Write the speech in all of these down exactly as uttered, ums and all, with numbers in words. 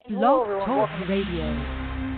Blog Talk Radio.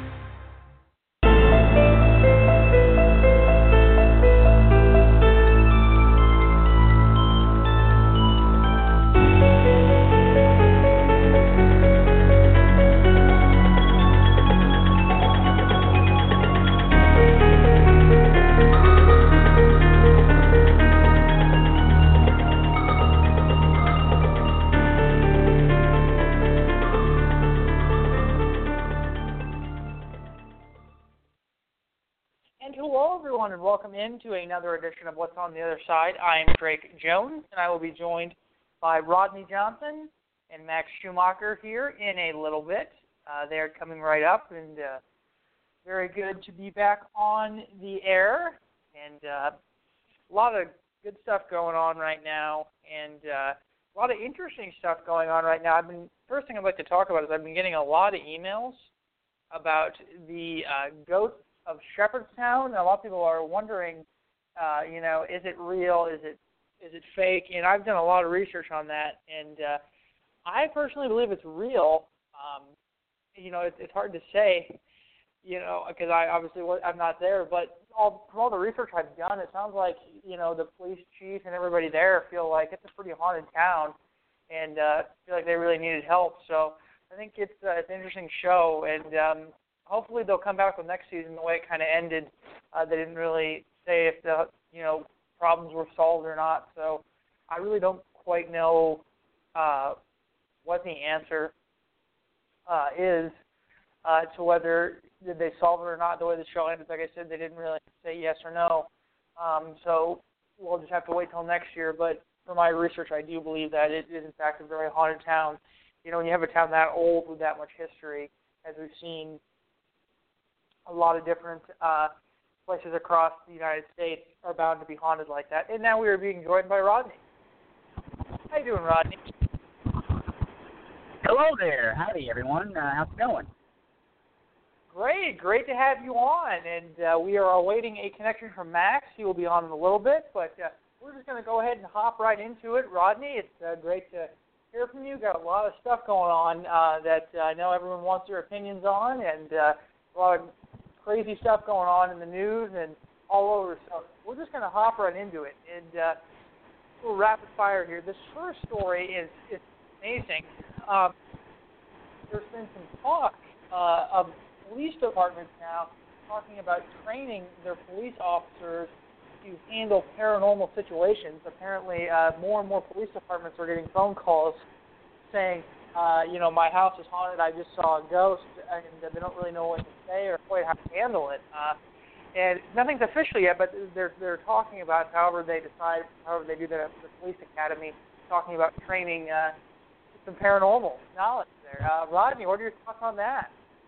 And welcome into another edition of What's on the Other Side. I am Drake Jones, and I will be joined by Rodney Johnson and Max Schumacher here in a little bit. Uh, they're coming right up, and uh, very good to be back on the air. And uh, a lot of good stuff going on right now, and uh, a lot of interesting stuff going on right now. I've been first thing I'd like to talk about is I've been getting a lot of emails about the uh, ghost of Shepherdstown. A lot of people are wondering, uh, you know, is it real? Is it is it fake? And I've done a lot of research on that, and uh, I personally believe it's real. Um, you know, it, it's hard to say, you know, because I obviously I'm not there, but all, from all the research I've done, it sounds like, you know, the police chief and everybody there feel like it's a pretty haunted town, and uh, feel like they really needed help. So I think it's uh, it's an interesting show, and um, hopefully they'll come back with next season the way it kind of ended. Uh, they didn't really say if the you know problems were solved or not. So I really don't quite know uh, what the answer uh, is uh, to whether did they solve it or not. The way the show ended, like I said, they didn't really say yes or no. Um, so we'll just have to wait till next year. But from my research, I do believe that it is in fact a very haunted town. You know, when you have a town that old with that much history, as we've seen a lot of different uh, places across the United States are bound to be haunted like that. And now we are being joined by Rodney. How you doing, Rodney? Hello there. Howdy, everyone. Uh, how's it going? Great. Great to have you on. And uh, we are awaiting a connection from Max. He will be on in a little bit. But uh, we're just going to go ahead and hop right into it. Rodney, it's uh, great to hear from you. Got a lot of stuff going on uh, that uh, I know everyone wants their opinions on, and uh, a lot of crazy stuff going on in the news and all over. So we're just going to hop right into it. And uh, a little rapid fire here. This first story is, is amazing. Um, there's been some talk uh, of police departments now talking about training their police officers to handle paranormal situations. Apparently, uh, more and more police departments are getting phone calls saying, Uh, you know, my house is haunted, I just saw a ghost, and they don't really know what to say or quite how to handle it. Uh, and nothing's official yet, but they're they're talking about however they decide, however they do that at the police academy, talking about training uh, some paranormal knowledge there. Uh, Rodney, what are your thoughts on that?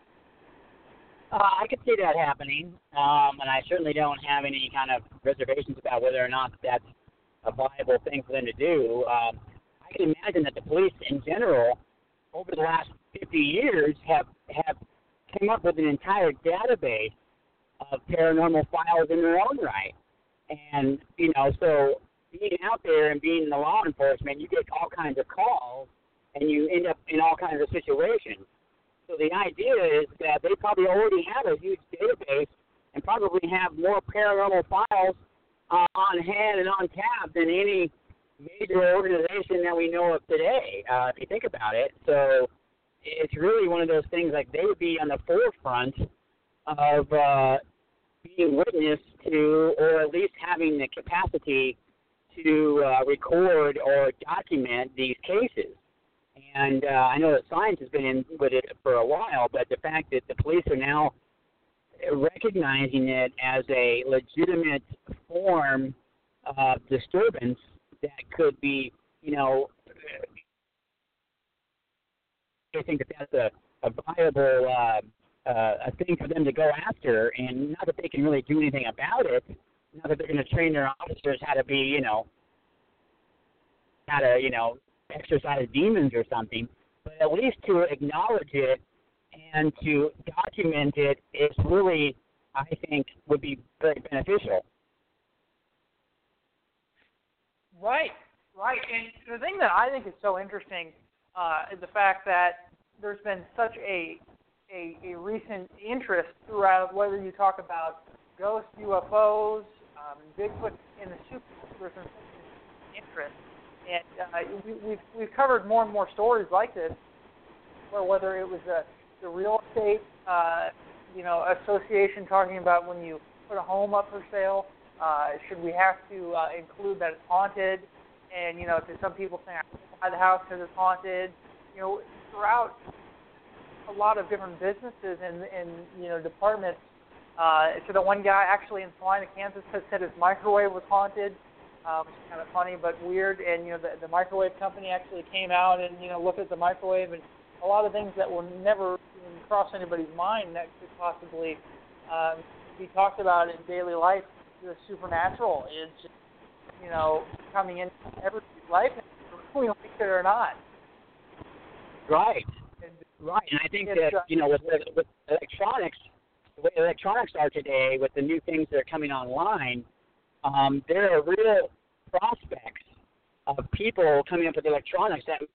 Uh, I could see that happening, um, and I certainly don't have any kind of reservations about whether or not that's a viable thing for them to do. Um, I can imagine that the police in general, over the last fifty years, have have come up with an entire database of paranormal files in their own right. And, you know, so being out there and being in the law enforcement, you get all kinds of calls, and you end up in all kinds of situations. So the idea is that they probably already have a huge database and probably have more paranormal files uh, on hand and on tap than any major organization that we know of today, uh, if you think about it. So it's really one of those things, like they would be on the forefront of uh, being witness to, or at least having the capacity to uh, record or document these cases. And uh, I know that science has been in with it for a while, but the fact that the police are now recognizing it as a legitimate form of disturbance that could be, you know, I think that that's a, a viable uh, uh, a thing for them to go after, and not that they can really do anything about it, not that they're going to train their officers how to be, you know, how to, you know, exercise demons or something, but at least to acknowledge it and to document it is really, I think, would be very beneficial. Right, right. And the thing that I think is so interesting uh, is the fact that there's been such a, a a recent interest throughout, whether you talk about ghost U F Os, um, Bigfoot, and the super. There's been such interest, and uh, we, we've we've covered more and more stories like this, where whether it was a, the real estate, uh, you know, association talking about when you put a home up for sale, uh, should we have to uh, include that it's haunted? And, you know, to some people saying, I can't buy the house because it's haunted. You know, throughout a lot of different businesses and, and you know, departments. Uh, so the one guy actually in Salina, Kansas, said his microwave was haunted, uh, which is kind of funny but weird. And, you know, the, the microwave company actually came out and, you know, looked at the microwave, and a lot of things that will never even cross anybody's mind that could possibly um, be talked about in daily life, the supernatural is just, you know, coming into everybody's life, whether we like it or not. Right. And, right. And I think that, uh, you know, with, with electronics, the way electronics are today, with the new things that are coming online, um, there are real prospects of people coming up with electronics that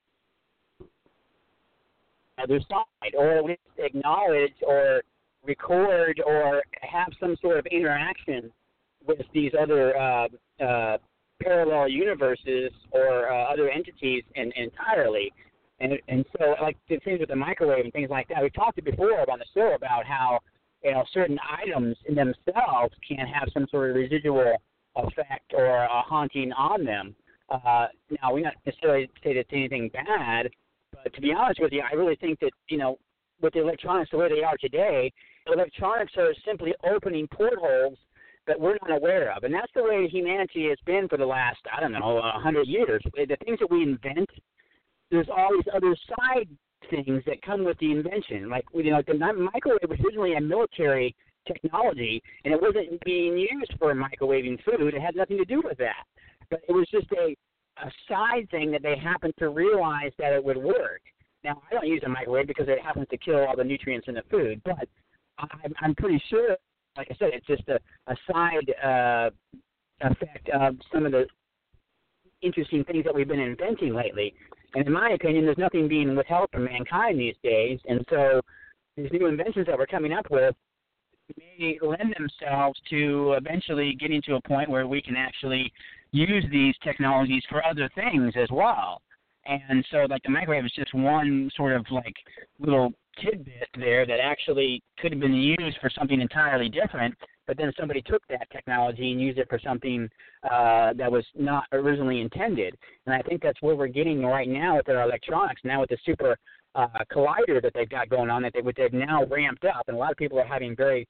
other side, or at least acknowledge or record or have some sort of interaction with these other uh, uh, parallel universes or uh, other entities in, entirely. And and so, like the things with the microwave and things like that, we talked before on the show about how, you know, certain items in themselves can have some sort of residual effect or a haunting on them. Uh, now, we not necessarily say that it's anything bad, but to be honest with you, I really think that, you know, with the electronics the way they are today, electronics are simply opening portholes that we're not aware of. And that's the way humanity has been for the last, I don't know, a hundred years. The things that we invent, there's always other side things that come with the invention. Like, you know, the microwave was originally a military technology, and it wasn't being used for microwaving food. It had nothing to do with that. But it was just a, a side thing that they happened to realize that it would work. Now, I don't use a microwave because it happens to kill all the nutrients in the food, but I'm, I'm pretty sure, like I said, it's just a, a side uh, effect of some of the interesting things that we've been inventing lately. And in my opinion, there's nothing being withheld from mankind these days. And so these new inventions that we're coming up with may lend themselves to eventually getting to a point where we can actually use these technologies for other things as well. And so, like, the microwave is just one sort of, like, little tidbit there that actually could have been used for something entirely different, but then somebody took that technology and used it for something uh, that was not originally intended. And I think that's where we're getting right now with our electronics, now with the super uh, collider that they've got going on, that they, which they've now ramped up. And a lot of people are having very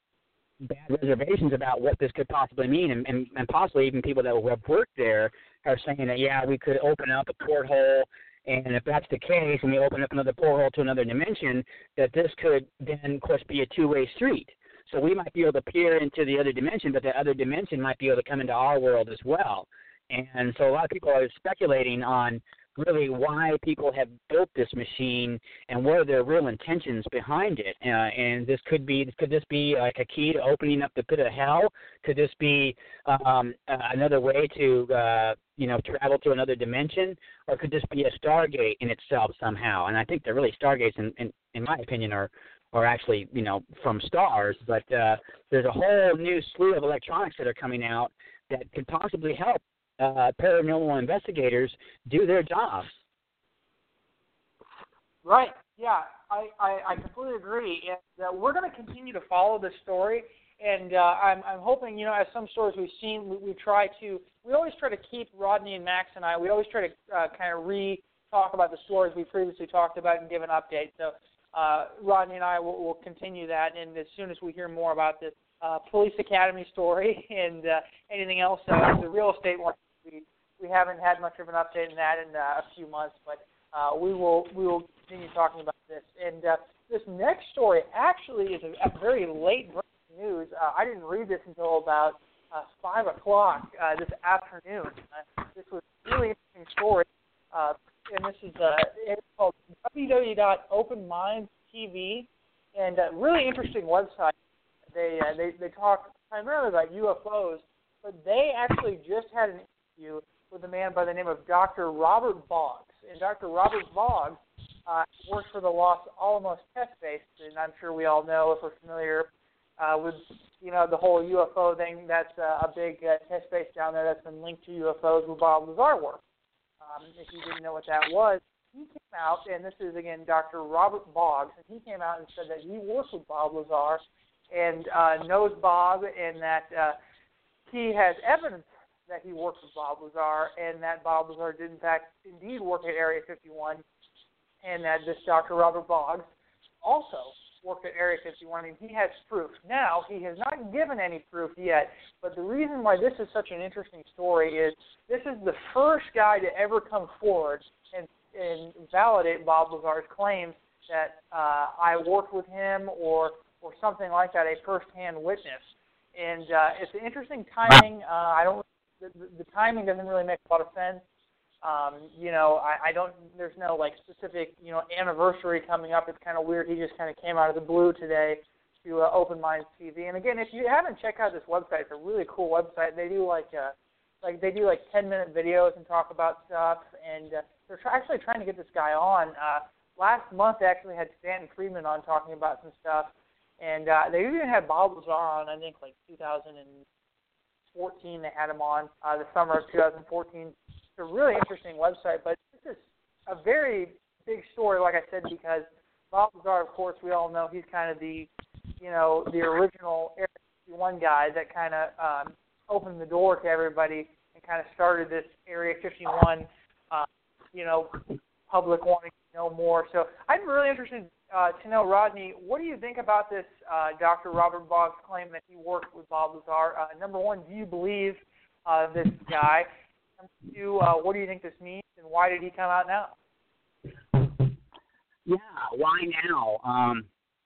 bad reservations about what this could possibly mean, and, and, and possibly even people that have worked there are saying that, yeah, we could open up a porthole, and if that's the case, and we open up another porthole to another dimension, that this could then, of course, be a two-way street. So we might be able to peer into the other dimension, but the other dimension might be able to come into our world as well. And so a lot of people are speculating on really why people have built this machine and what are their real intentions behind it. Uh, and this could be, could this be like a key to opening up the pit of hell? Could this be um, uh, another way to, uh, you know, travel to another dimension? Or could this be a Stargate in itself somehow? And I think that really Stargates, in, in, in my opinion, are are actually, you know, from stars. But uh, there's a whole new slew of electronics that are coming out that could possibly help Uh, paranormal investigators do their jobs. Right. Yeah, I, I, I completely agree. And uh, we're going to continue to follow this story. And uh, I'm, I'm hoping, you know, as some stories we've seen, we, we try to, we always try to keep Rodney and Max and I, we always try to uh, kind of re-talk about the stories we previously talked about and give an update. So uh, Rodney and I will, will continue that. And as soon as we hear more about this uh, Police Academy story and uh, anything else, uh, the real estate one, We, we haven't had much of an update on that in uh, a few months, but uh, we will we will continue talking about this. And uh, this next story actually is a, a very late breaking news. Uh, I didn't read this until about uh, five o'clock uh, this afternoon. Uh, this was a really interesting story, uh, and this is uh, it's called w w w dot open minds t v, and a really interesting website. They uh, they they talk primarily about U F Os, but they actually just had an with a man by the name of Doctor Robert Boggs. And Doctor Robert Boggs uh, works for the Los Alamos Test Base, and I'm sure we all know, if we're familiar uh, with, you know, the whole U F O thing, that's uh, a big uh, test base down there that's been linked to U F Os with Bob Lazar work. Um, if you didn't know what that was, he came out, and this is, again, Doctor Robert Boggs, and he came out and said that he worked with Bob Lazar and uh, knows Bob, and that uh, he has evidence that he worked with Bob Lazar, and that Bob Lazar did, in fact, indeed work at Area fifty-one, and that this Doctor Robert Boggs also worked at Area fifty-one, and he has proof. Now, he has not given any proof yet, but the reason why this is such an interesting story is this is the first guy to ever come forward and, and validate Bob Lazar's claims that uh, I worked with him or or something like that, a first-hand witness. And uh, it's an interesting timing. Uh, I don't. The, the timing doesn't really make a lot of sense. Um, you know, I, I don't. There's no like specific, you know, anniversary coming up. It's kind of weird. He just kind of came out of the blue today to uh, Open Minds T V. And again, if you haven't checked out this website, it's a really cool website. They do like uh, like they do like ten minute videos and talk about stuff. And uh, they're tr- actually trying to get this guy on. Uh, last month, they actually had Stanton Friedman on talking about some stuff. And uh, they even had Bob Lazar on, I think, like two thousand fourteen. They had him on uh, the summer of two thousand fourteen. It's a really interesting website, but this is a very big story, like I said, because Bob Lazar, of course, we all know he's kind of the, you know, the original Area fifty-one guy that kind of um, opened the door to everybody and kind of started this Area fifty-one, uh, you know, public wanting to know more. So I'm really interested Uh, to know, Rodney, what do you think about this uh, Doctor Robert Boggs claim that he worked with Bob Lazar? Uh, number one, do you believe uh, this guy? Number two, uh, what do you think this means, and why did he come out now? Yeah, why now? Um,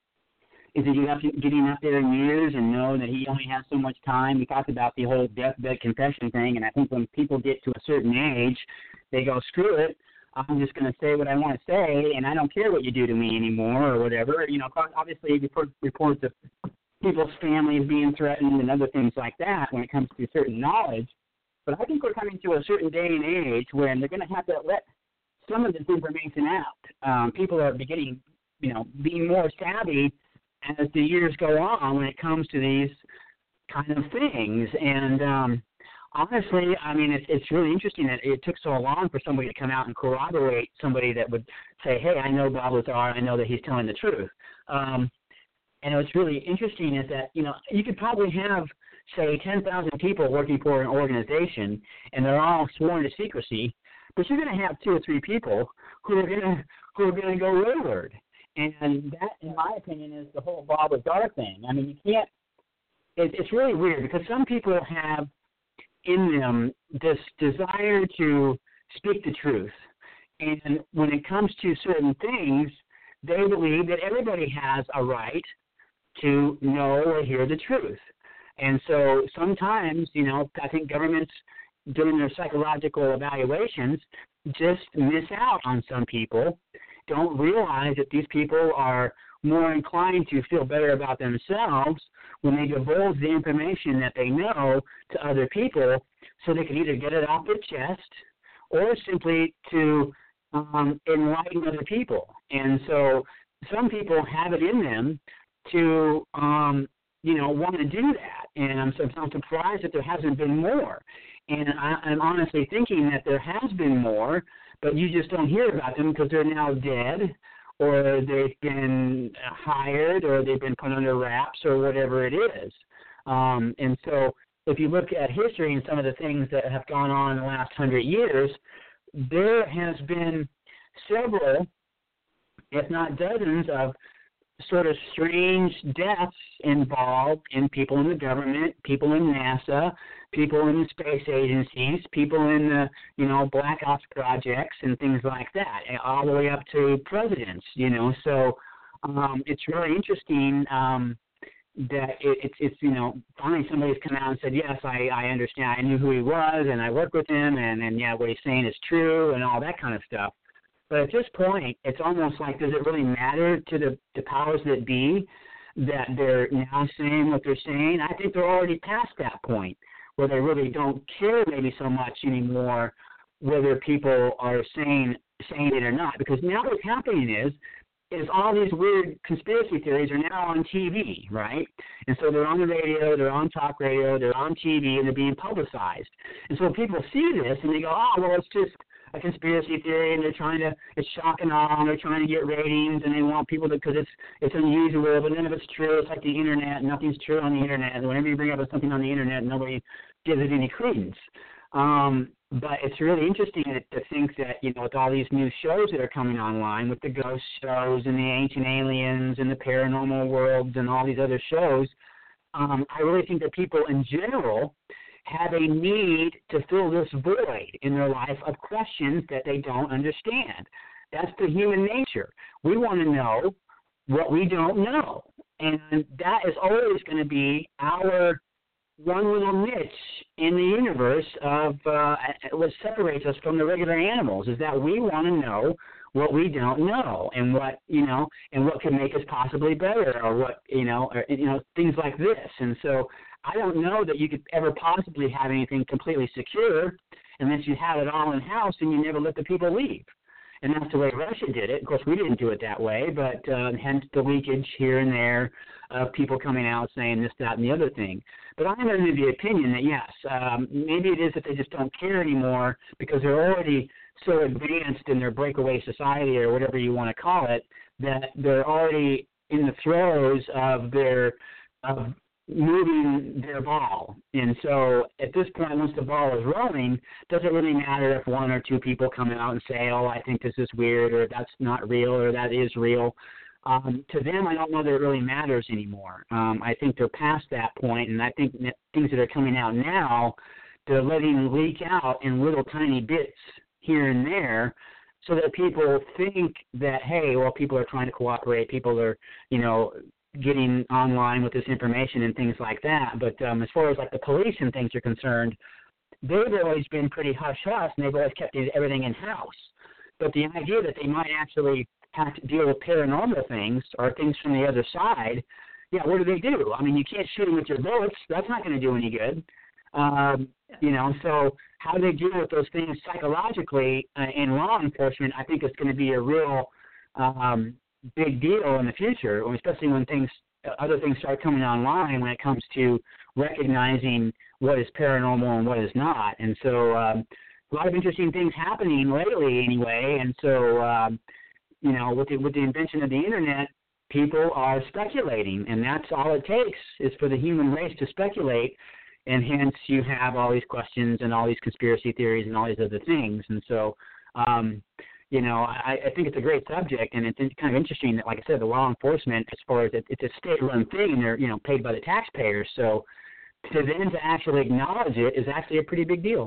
is it you have to getting up there in years and know that he only has so much time? We talked about the whole deathbed confession thing, and I think when people get to a certain age, they go, screw it. I'm just going to say what I want to say, and I don't care what you do to me anymore or whatever. You know, obviously report, reports of people's families being threatened and other things like that when it comes to certain knowledge. But I think we're coming to a certain day and age when they're going to have to let some of this information out. Um, people are beginning, you know, being more savvy as the years go on when it comes to these kind of things. And, um, honestly, I mean, it's, it's really interesting that it took so long for somebody to come out and corroborate somebody that would say, hey, I know Bob Lazar, I know that he's telling the truth. Um, and what's really interesting is that, you know, you could probably have, say, ten thousand people working for an organization, and they're all sworn to secrecy, but you're going to have two or three people who are going to who are going to go wayward. And that, in my opinion, is the whole Bob Lazar thing. I mean, you can't it, – it's really weird because some people have – in them this desire to speak the truth. And when it comes to certain things, they believe that everybody has a right to know or hear the truth. And so sometimes, you know, I think governments doing their psychological evaluations just miss out on some people, don't realize that these people are more inclined to feel better about themselves when they divulge the information that they know to other people so they can either get it off their chest or simply to um, enlighten other people. And so some people have it in them to, um, you know, want to do that. And I'm, so I'm surprised that there hasn't been more. And I, I'm honestly thinking that there has been more, but you just don't hear about them because they're now dead, or they've been hired, or they've been put under wraps, or whatever it is. Um, and so if you look at history and some of the things that have gone on in the last hundred years, there has been several, if not dozens, of sort of strange deaths involved in people in the government, people in NASA, people in the space agencies, people in the, you know, black ops projects and things like that, all the way up to presidents, you know. So um, it's really interesting um, that it, it's, it's, you know, finally somebody's come out and said, yes, I, I understand. I knew who he was, and I worked with him, and, and, yeah, what he's saying is true, and all that kind of stuff. But at this point, it's almost like, does it really matter to the, the powers that be that they're now saying what they're saying? I think they're already past that point where they really don't care maybe so much anymore whether people are saying saying it or not. Because now what's happening is, is all these weird conspiracy theories are now on T V, right? And so they're on the radio, they're on talk radio, they're on T V, and they're being publicized. And so people see this and they go, oh, well, it's just a conspiracy theory, and they're trying to, it's shock and awe, and they're trying to get ratings, and they want people to, because it's it's unusual, but none of it's true. It's like the Internet. Nothing's true on the Internet. And whenever you bring up something on the Internet, nobody gives it any credence. Um, but it's really interesting to, to think that, you know, with all these new shows that are coming online, with the ghost shows and the ancient aliens and the paranormal worlds and all these other shows, um, I really think that people in general have a need to fill this void in their life of questions that they don't understand. That's the human nature. We want to know what we don't know. And that is always going to be our one little niche in the universe of uh, what separates us from the regular animals, is that we want to know what we don't know, and what, you know, and what can make us possibly better, or what, you know, or, you know, things like this. And so I don't know that you could ever possibly have anything completely secure unless you have it all in-house and you never let the people leave. And that's the way Russia did it. Of course, we didn't do it that way, but uh, hence the leakage here and there of people coming out saying this, that, and the other thing. But I'm under the opinion that, yes, um, maybe it is that they just don't care anymore because they're already so advanced in their breakaway society, or whatever you want to call it, that they're already in the throes of their of moving their ball. And so at this point, once the ball is rolling, does it really matter if one or two people come out and say, oh, I think this is weird, or that's not real, or that is real? Um, to them, I don't know that it really matters anymore. Um, I think they're past that point, and I think that things that are coming out now, they're letting leak out in little tiny bits here and there, so that people think that, hey, well, people are trying to cooperate, people are, you know, getting online with this information and things like that. But um, as far as like the police and things are concerned, they've always been pretty hush-hush, and they've always kept everything in-house. But the idea that they might actually have to deal with paranormal things or things from the other side, yeah, what do they do? I mean, you can't shoot them with your bullets. That's not going to do any good. Um, you know, so how do they deal with those things psychologically uh, in law enforcement, I think it's going to be a real um, big deal in the future, especially when things, other things start coming online when it comes to recognizing what is paranormal and what is not. And so um, a lot of interesting things happening lately anyway. And so, um, you know, with the, with the invention of the Internet, people are speculating, and that's all it takes is for the human race to speculate. And hence you have all these questions and all these conspiracy theories and all these other things. And so, um, you know, I, I think it's a great subject, and it's kind of interesting that, like I said, the law enforcement, as far as it, it's a state-run thing, and they're, you know, paid by the taxpayers. So to them to actually acknowledge it is actually a pretty big deal.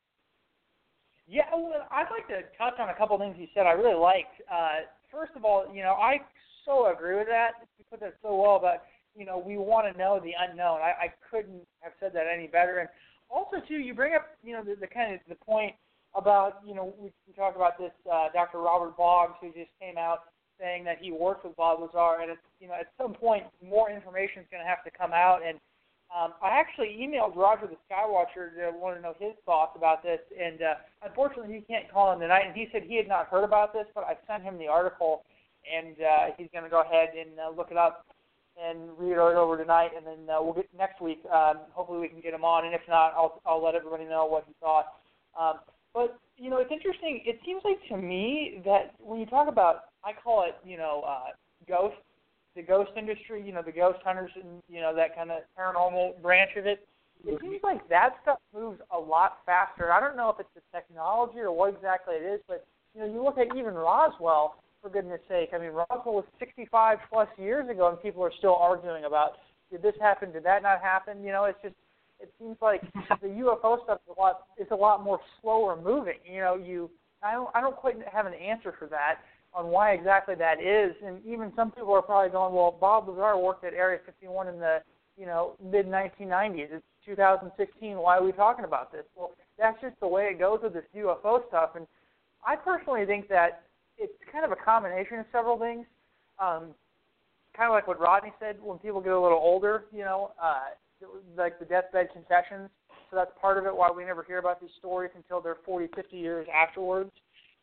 Yeah, well, I'd like to touch on a couple of things you said I really liked. Uh, first of all, you know, I so agree with that. You put that so well about, you know, we want to know the unknown. I, I couldn't have said that any better. And also, too, you bring up, you know, the, the kind of the point about, you know, we, we talk about this uh, Doctor Robert Boggs, who just came out saying that he worked with Bob Lazar, and it's, you know, at some point more information is going to have to come out. And um, I actually emailed Roger the Skywatcher to want to know his thoughts about this, and uh, unfortunately he can't call in tonight, and he said he had not heard about this, but I sent him the article, and uh, he's going to go ahead and uh, look it up and read it over tonight, and then uh, we'll get next week. Um, hopefully we can get him on, and if not, I'll I'll let everybody know what he thought. Um, but you know, it's interesting. It seems like to me that when you talk about, I call it, you know, uh, ghost, the ghost industry, you know, the ghost hunters, and you know that kind of paranormal branch of it. It seems like that stuff moves a lot faster. I don't know if it's the technology or what exactly it is, but you know, you look at even Roswell. For goodness sake, I mean, Roswell was sixty-five plus years ago, and people are still arguing about, did this happen, did that not happen? You know, it's just, it seems like the U F O stuff is a lot, it's a lot more slower moving. You know, you, I don't, I don't quite have an answer for that on why exactly that is, and even some people are probably going, well, Bob Lazar worked at Area fifty-one in the, you know, mid nineteen nineties. It's two thousand sixteen. Why are we talking about this? Well, that's just the way it goes with this U F O stuff, and I personally think that it's kind of a combination of several things. Um, kind of like what Rodney said, when people get a little older, you know, uh, like the deathbed confessions. So that's part of it, why we never hear about these stories until they're forty, fifty years afterwards.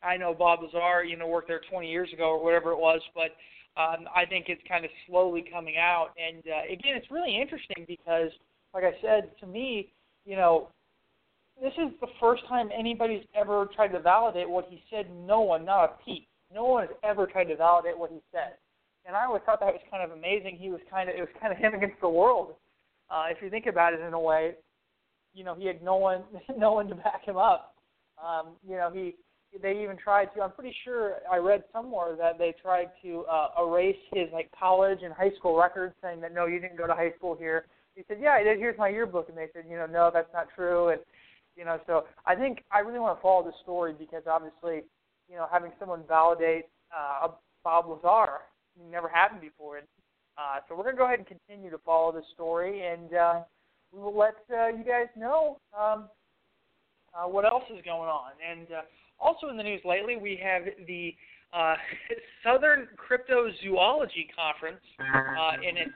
I know Bob Lazar, you know, worked there twenty years ago or whatever it was, but um, I think it's kind of slowly coming out. And uh, again, it's really interesting because, like I said, to me, you know, this is the first time anybody's ever tried to validate what he said. No one, not a peep. No one has ever tried to validate what he said. And I always thought that was kind of amazing. He was kind of, it was kind of him against the world. Uh, if you think about it in a way, you know, he had no one, no one to back him up. Um, you know, he, they even tried to, I'm pretty sure I read somewhere that they tried to uh, erase his, like, college and high school records, saying that, no, you didn't go to high school here. He said, yeah, I did. Here's my yearbook. And they said, you know, no, that's not true. And, you know, so I think I really want to follow this story because obviously, you know, having someone validate uh, Bob Lazar never happened before. And uh, so we're going to go ahead and continue to follow this story, and uh, we will let uh, you guys know um, uh, what else is going on. And uh, also in the news lately, we have the uh, Southern Cryptozoology Conference uh, in its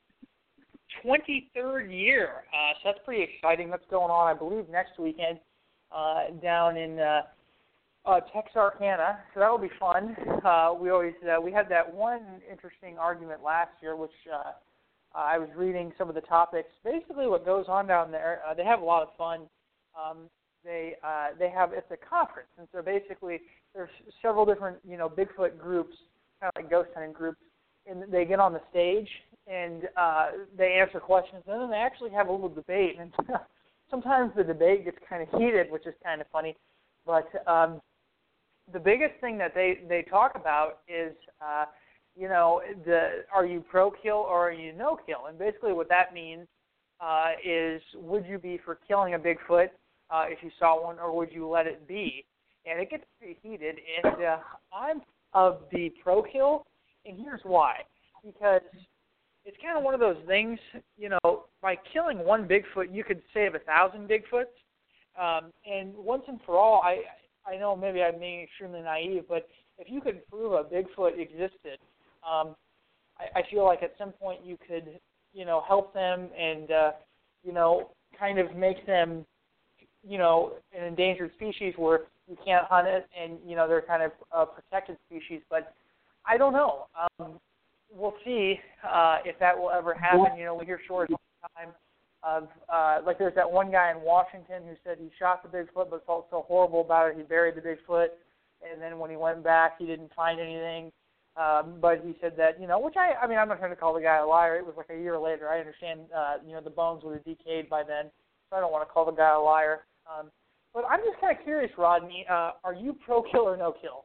twenty-third year. Uh, so that's pretty exciting. That's going on, I believe, next weekend uh, down in uh, uh, Texarkana. So that will be fun. Uh, we always uh, we had that one interesting argument last year, which uh, I was reading some of the topics. Basically, what goes on down there, uh, they have a lot of fun. Um, they uh, they have it's a conference, and so basically there's several different you know Bigfoot groups, kind of like ghost hunting groups, and they get on the stage and uh, they answer questions, and then they actually have a little debate. And sometimes the debate gets kind of heated, which is kind of funny. But um, the biggest thing that they, they talk about is, uh, you know, the are you pro-kill or are you no-kill? And basically what that means uh, is would you be for killing a Bigfoot uh, if you saw one, or would you let it be? And it gets pretty heated. And uh, I'm of the pro-kill, and here's why. Because it's kind of one of those things, you know, by killing one Bigfoot, you could save a thousand Bigfoots. Um, and once and for all, I I know maybe I'm being extremely naive, but if you could prove a Bigfoot existed, um, I, I feel like at some point you could, you know, help them and, uh, you know, kind of make them, you know, an endangered species where you can't hunt it and, you know, they're kind of a protected species. But I don't know. Um, We'll see uh, if that will ever happen. You know, we hear stories all the time of, uh, like there's that one guy in Washington who said he shot the Bigfoot but felt so horrible about it, he buried the Bigfoot, and then when he went back, he didn't find anything. Um, but he said that, you know, which I, I mean, I'm not trying to call the guy a liar. It was like a year later. I understand, uh, you know, the bones would have decayed by then, so I don't want to call the guy a liar. Um, but I'm just kind of curious, Rodney, uh, are you pro-kill or no-kill?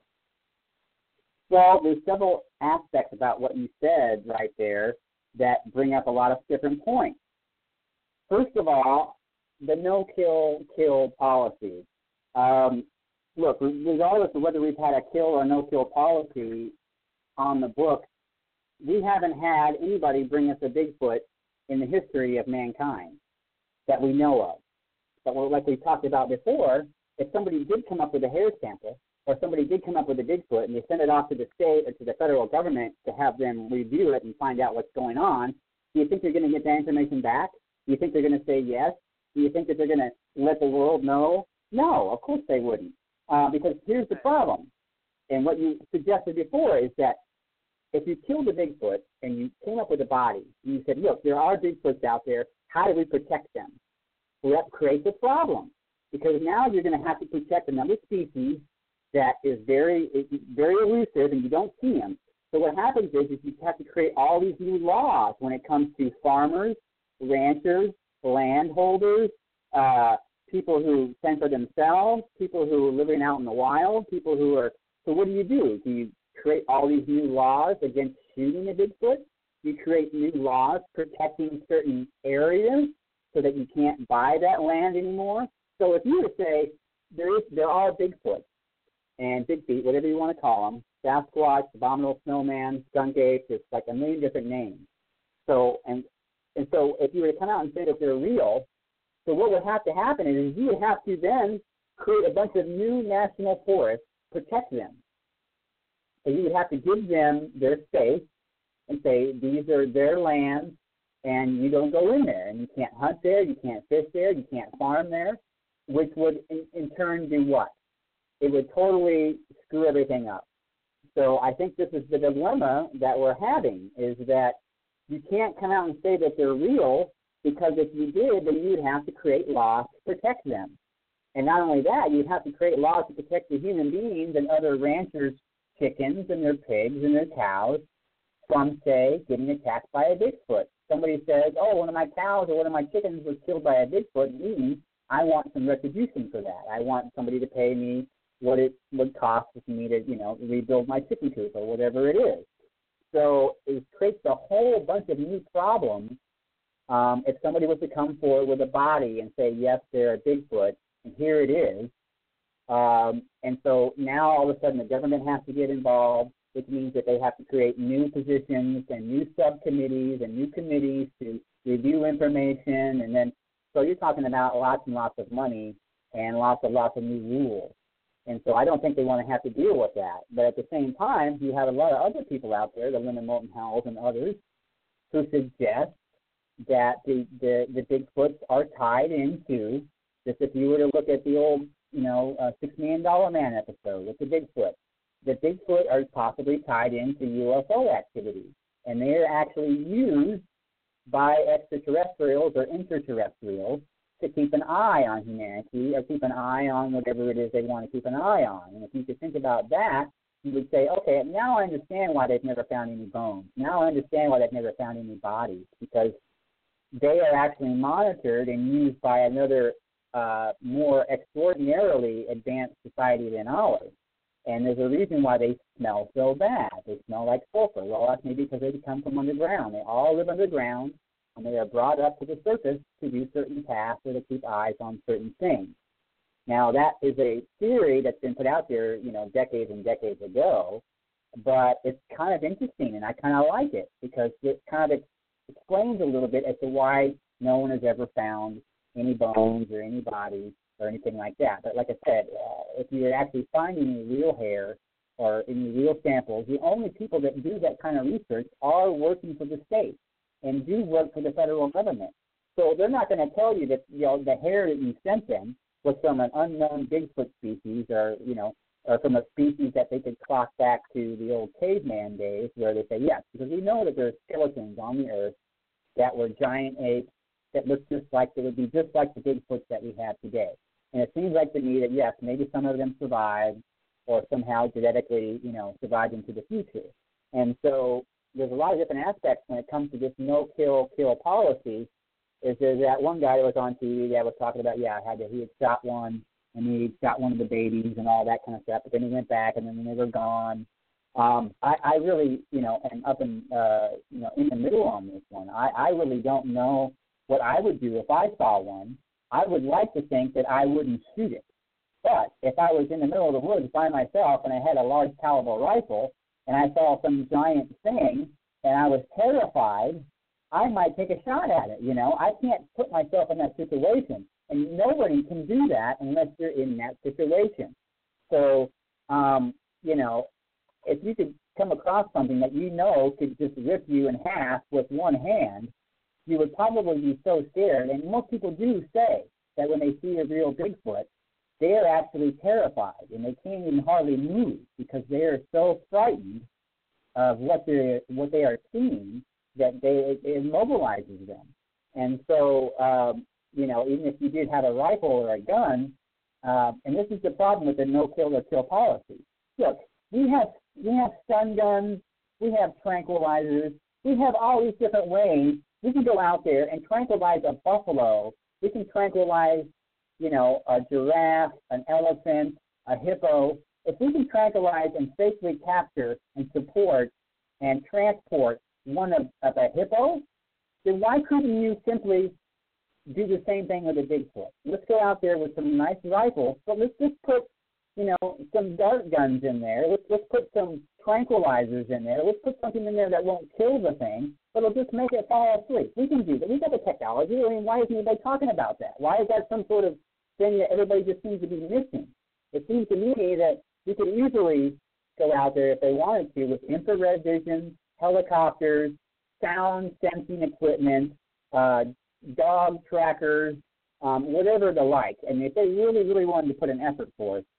Well, there's several aspects about what you said right there that bring up a lot of different points. First of all, the no-kill kill policy. Um, look, regardless of whether we've had a kill or no-kill policy on the book, we haven't had anybody bring us a Bigfoot in the history of mankind that we know of. But like we talked about before, if somebody did come up with a hair sample, or somebody did come up with a Bigfoot and they send it off to the state or to the federal government to have them review it and find out what's going on, do you think they're going to get that information back? Do you think they're going to say yes? Do you think that they're going to let the world know? No, of course they wouldn't. Uh, because here's the problem. And what you suggested before is that if you killed a Bigfoot and you came up with a body, and you said, look, there are Bigfoots out there, how do we protect them? Well, that creates a problem because now you're going to have to protect another species that is very, very elusive, and you don't see them. So what happens is, is you have to create all these new laws when it comes to farmers, ranchers, landholders, uh, people who fend for themselves, people who are living out in the wild, people who are. So what do you do? Do you create all these new laws against shooting a Bigfoot? You create new laws protecting certain areas so that you can't buy that land anymore. So if you were to say there is, there are Bigfoots, and Big Feet, whatever you want to call them, Sasquatch, Abominable Snowman, Skunk Ape, there's like a million different names. So, and and so if you were to come out and say that they're real, so what would have to happen is you would have to then create a bunch of new national forests, protect them. So you would have to give them their space and say these are their lands and you don't go in there and you can't hunt there, you can't fish there, you can't farm there, which would in, in turn do what? it would totally screw everything up. So I think this is the dilemma that we're having, is that you can't come out and say that they're real, because if you did, then you'd have to create laws to protect them. And not only that, you'd have to create laws to protect the human beings and other ranchers' chickens and their pigs and their cows from, say, getting attacked by a Bigfoot. Somebody says, oh, one of my cows or one of my chickens was killed by a Bigfoot and eaten. I want some retribution for that. I want somebody to pay me what it would cost for me to, you know, rebuild my chicken coop or whatever it is. So it creates a whole bunch of new problems um, if somebody was to come forward with a body and say, yes, they're a Bigfoot, and here it is. Um, and so now all of a sudden the government has to get involved, which means that they have to create new positions and new subcommittees and new committees to review information. And then, so you're talking about lots and lots of money and lots and lots of new rules. And so I don't think they want to have to deal with that. But at the same time, you have a lot of other people out there, the Linda Moulton Howells and others, who suggest that the, the, the Bigfoots are tied into, just if you were to look at the old, you know, uh, Six Million Dollar Man episode with the Bigfoot, the Bigfoot are possibly tied into U F O activity. And they are actually used by extraterrestrials or interterrestrials to keep an eye on humanity or keep an eye on whatever it is they want to keep an eye on. And if you could think about that, you would say, okay, now I understand why they've never found any bones. Now I understand why they've never found any bodies, because they are actually monitored and used by another uh, more extraordinarily advanced society than ours. And there's a reason why they smell so bad. They smell like sulfur. Well, that's maybe because they come from underground. They all live underground, and they are brought up to the surface to do certain tasks or to keep eyes on certain things. Now, that is a theory that's been put out there, you know, decades and decades ago, but it's kind of interesting, and I kind of like it because it kind of explains a little bit as to why no one has ever found any bones or any bodies or anything like that. But like I said, uh, if you're actually finding any real hair or any real samples, the only people that do that kind of research are working for the state and do work for the federal government. So they're not going to tell you that, you know, the hair that you sent them was from an unknown Bigfoot species or, you know, or from a species that they could clock back to the old caveman days where they say yes, because we know that there are skeletons on the earth that were giant apes that look just like, they would be just like the Bigfoots that we have today. And it seems like to me that, yes, maybe some of them survived or somehow genetically, you know, survived into the future. And so there's a lot of different aspects when it comes to this no-kill, kill policy. Is there's that one guy that was on T V that was talking about, yeah, had to, he had shot one, and he had shot one of the babies and all that kind of stuff, but then he went back, and then they were gone. Um, I, I really, you know, am up in, uh, you know, in the middle on this one. I, I really don't know what I would do if I saw one. I would like to think that I wouldn't shoot it. But if I was in the middle of the woods by myself and I had a large caliber rifle and I saw some giant thing and I was terrified, I might take a shot at it, you know. I can't put myself in that situation. And nobody can do that unless you're in that situation. So, um, you know, if you could come across something that you know could just rip you in half with one hand, you would probably be so scared. And most people do say that when they see a real Bigfoot, they are actually terrified, and they can't even hardly move because they are so frightened of what they what they are seeing that they it immobilizes them. And so, um, you know, even if you did have a rifle or a gun, uh, and this is the problem with the no-kill or kill policy. Look, we have we have stun guns, we have tranquilizers, we have all these different ways. We can go out there and tranquilize a buffalo. We can tranquilize, you know, a giraffe, an elephant, a hippo. If we can tranquilize and safely capture and support and transport one of, of a hippo, then why couldn't you simply do the same thing with a Bigfoot? Let's go out there with some nice rifles, but let's just put, you know, some dart guns in there. Let's, let's put some tranquilizers in there. Let's put something in there that won't kill the thing, but it'll just make it fall asleep. We can do that. We've got the technology. I mean, why isn't anybody talking about that? Why is that some sort of thing that everybody just seems to be missing? It seems to me that we could easily go out there if they wanted to with infrared vision, helicopters, sound sensing equipment, uh, dog trackers, um, whatever the like. And if they really, really wanted to put an effort forth,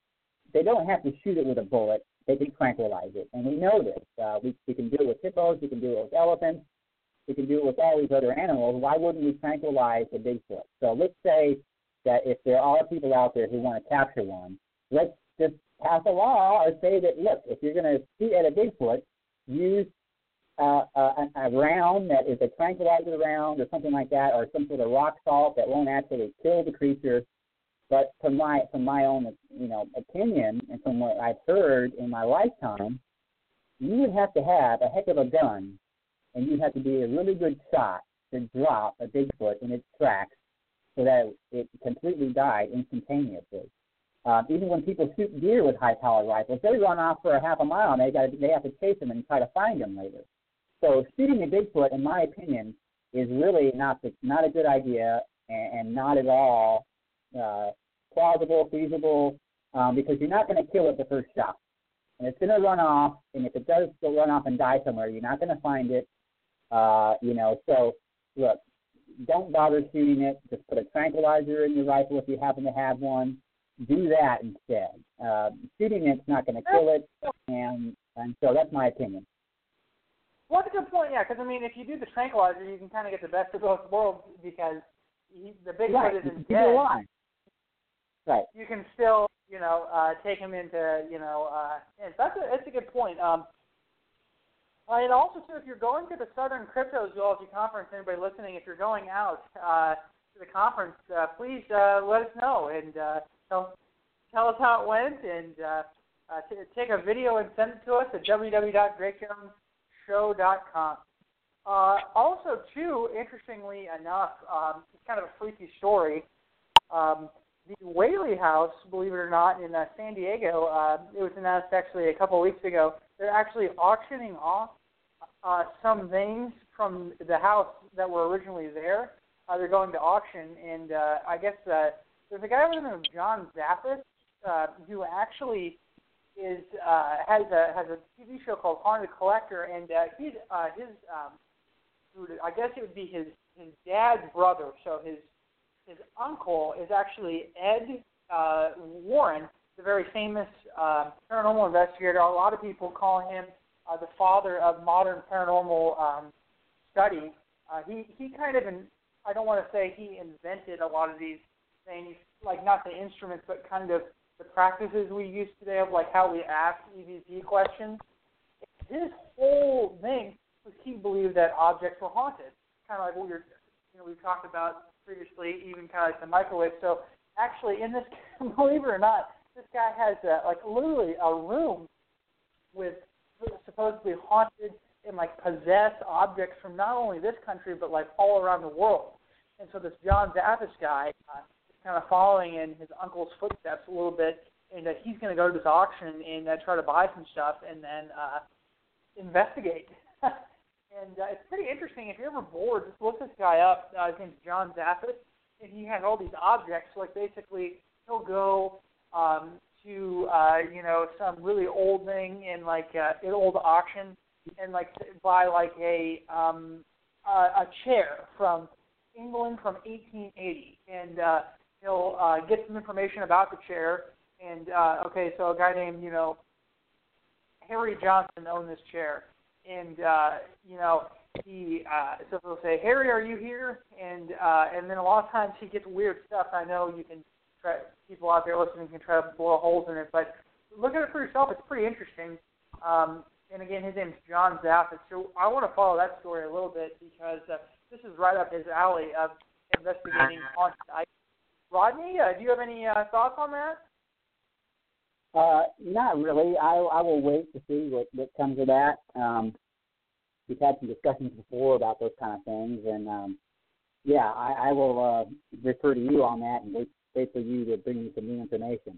they don't have to shoot it with a bullet. They can tranquilize it, and we know this. Uh, we, we can do it with hippos. We can do it with elephants. We can do it with all these other animals. Why wouldn't we tranquilize a Bigfoot? So let's say that if there are people out there who want to capture one, let's just pass a law or say that, look, if you're going to shoot at a Bigfoot, use uh, a, a round that is a tranquilizer round or something like that, or some sort of rock salt that won't actually kill the creature. But from my from my own you know opinion and from what I've heard in my lifetime, you would have to have a heck of a gun, and you'd have to be a really good shot to drop a Bigfoot in its tracks so that it completely died instantaneously. Um, even when people shoot deer with high-powered rifles, they run off for a half a mile, and they got they have to chase them and try to find them later. So shooting a Bigfoot, in my opinion, is really not the, not a good idea, and, and not at all uh, plausible, feasible, um, because you're not going to kill it the first shot. And it's going to run off, and if it does go run off and die somewhere, you're not going to find it. Uh, you know, so look, don't bother shooting it. Just put a tranquilizer in your rifle if you happen to have one. Do that instead. Uh, shooting it's not going to kill it, and and so that's my opinion. Well, that's a good point, yeah, because, I mean, if you do the tranquilizer, you can kind of get the best of both worlds because he, the Bigfoot right. isn't dead. Right. You can still, you know, uh, take him into, you know, uh, yeah, that's a, that's a good point. Um, and also, too, if you're going to the Southern Cryptozoology Conference, anybody listening, if you're going out uh, to the conference, uh, please uh, let us know and uh, tell, tell us how it went and uh, uh, t- take a video and send it to us at w w w dot drake jones show dot com. Uh, also, too, interestingly enough, um, it's kind of a freaky story. Um, the Whaley House, believe it or not, in uh, San Diego, uh, it was announced actually a couple of weeks ago, they're actually auctioning off uh, some things from the house that were originally there. Uh, they're going to auction, and uh, I guess uh, there's a guy by the name of John Zaffis uh, who actually is uh, has a has a T V show called Haunted Collector, and uh, he's uh, his um, I guess it would be his his dad's brother, so his his uncle is actually Ed uh, Warren, the very famous uh, paranormal investigator. A lot of people call him uh, the father of modern paranormal um, study. Uh, he he kind of, in, I don't want to say he invented a lot of these things, like not the instruments, but kind of the practices we use today of like how we ask E V P questions. His whole thing was he believed that objects were haunted, kind of like what we were, you know, we've talked about previously, even kind of like the microwave. So actually, in this, believe it or not, this guy has a, like literally a room with supposedly haunted and like possessed objects from not only this country but like all around the world. And so this John Zaffis guy uh, is kind of following in his uncle's footsteps a little bit, and uh, he's going to go to this auction and uh, try to buy some stuff and then uh, investigate. And uh, it's pretty interesting. If you're ever bored, just look this guy up. Uh, his name's John Zaffis, and he has all these objects. Like basically, he'll go um, to uh, you know some really old thing in like uh, an old auction, and like buy like a um, uh, a chair from England from eighteen eighty, and uh, he'll uh, get some information about the chair. And uh, okay, so a guy named you know Harry Johnson owned this chair. And, uh, you know, he, uh, so they'll say, Harry, are you here? And uh, and then a lot of times he gets weird stuff. I know you can try, people out there listening can try to blow holes in it, but look at it for yourself. It's pretty interesting. Um, and, again, his name's John Zaffis. So I want to follow that story a little bit because uh, this is right up his alley of investigating haunted items. Rodney, uh, do you have any uh, thoughts on that? Uh, not really. I, I will wait to see what, what comes of that. Um, we've had some discussions before about those kind of things, and um, yeah, I, I will uh, refer to you on that and wait, wait for you to bring me some new information.